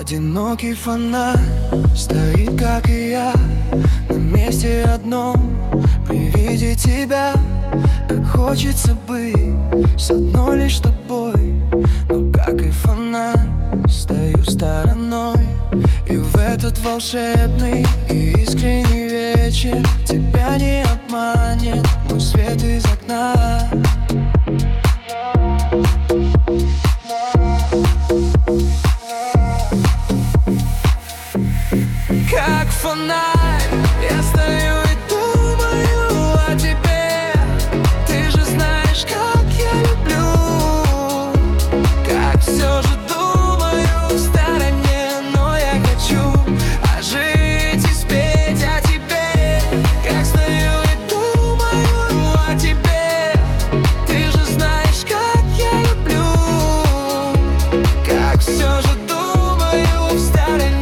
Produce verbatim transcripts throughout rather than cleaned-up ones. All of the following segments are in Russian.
Одинокий фонарь стоит, как и я, на месте одном при виде тебя. Как хочется быть с одной лишь тобой, но как и фонарь стою стороной. И в этот волшебный и искренний вечер тебя не обманет мой свет из окна. Как фонарь я стою и думаю о тебе. Ты же знаешь, как я люблю. Как все же думаю в стороне, но я хочу ожить и спеть о тебе. Как стою и думаю о тебе. Ты же знаешь, как я люблю. Как все же думаю в стороне.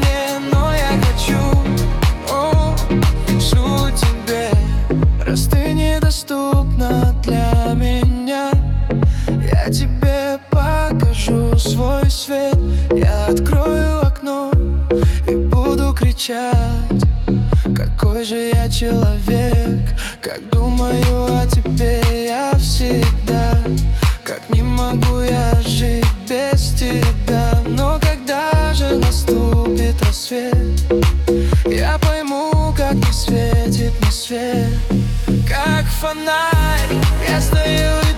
Раз ты недоступна для меня, я тебе покажу свой свет. Я открою окно и буду кричать: какой же я человек. Как думаю о тебе я всегда. Как не могу я жить без тебя. Но когда же наступит рассвет, я пойму, как не светит мне свет. Как фонарь я стою